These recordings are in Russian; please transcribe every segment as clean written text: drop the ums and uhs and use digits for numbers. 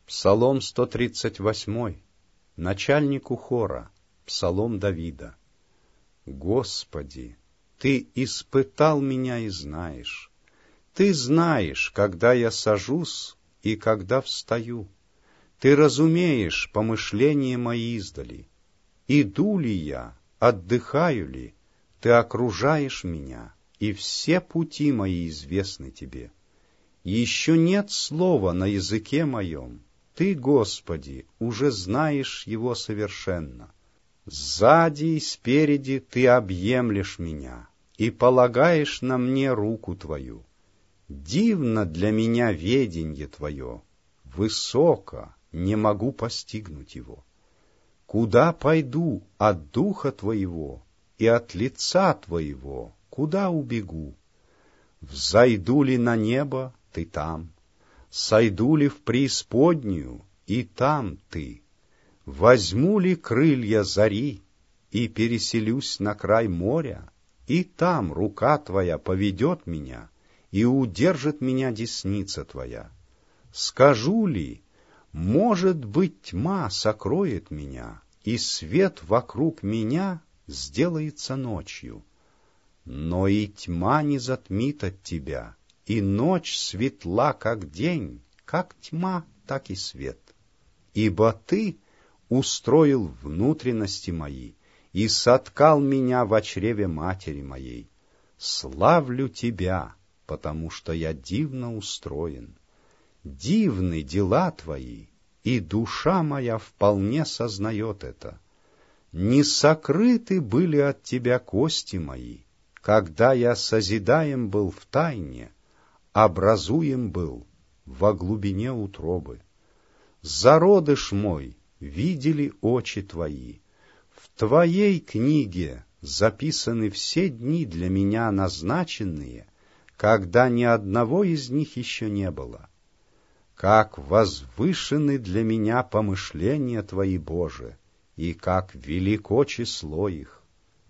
Псалом 138, начальнику хора, псалом Давида. Господи, Ты испытал меня и знаешь. Ты знаешь, когда я сажусь и когда встаю. Ты разумеешь помышления мои издали. Иду ли я, отдыхаю ли, Ты окружаешь меня, и все пути мои известны Тебе. Еще нет слова на языке моем. Ты, Господи, уже знаешь его совершенно. Сзади и спереди Ты объемлешь меня и полагаешь на мне руку Твою. Дивно для меня веденье Твое, высоко, не могу постигнуть его. Куда пойду от Духа Твоего и от лица Твоего, куда убегу? Взойду ли на небо, Ты там? Сойду ли в преисподнюю, и там Ты? Возьму ли крылья зари и переселюсь на край моря, и там рука Твоя поведет меня, и удержит меня десница Твоя? Скажу ли, может быть, тьма сокроет меня, и свет вокруг меня сделается ночью? Но и тьма не затмит от Тебя, и ночь светла, как день, как тьма, так и свет. Ибо Ты устроил внутренности мои и соткал меня во чреве матери моей. Славлю Тебя, потому что я дивно устроен. Дивны дела Твои, и душа моя вполне сознает это. Не сокрыты были от Тебя кости мои, когда я созидаем был в тайне, образуем был во глубине утробы. Зародыш мой видели очи Твои. В Твоей книге записаны все дни для меня назначенные, когда ни одного из них еще не было. Как возвышены для меня помышления Твои, Боже, и как велико число их.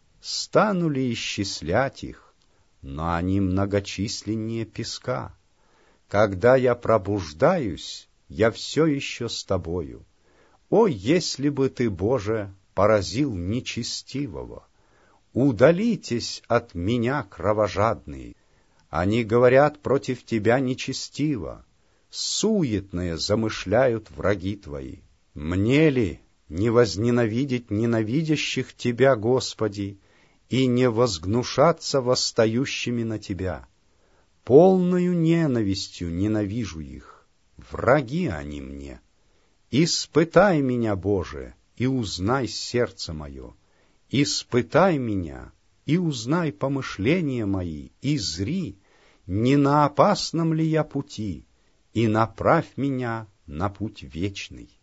Стану ли исчислять их, но они многочисленнее песка. Когда я пробуждаюсь, я все еще с Тобою. О, если бы Ты, Боже, поразил нечестивого! Удалитесь от меня, кровожадные! Они говорят против Тебя нечестиво, суетные замышляют враги Твои. Мне ли не возненавидеть ненавидящих Тебя, Господи, и не возгнушаться восстающими на Тебя? Полною ненавистью ненавижу их, враги они мне. Испытай меня, Боже, и узнай сердце мое. Испытай меня, и узнай помышления мои, и зри, не на опасном ли я пути, и направь меня на путь вечный.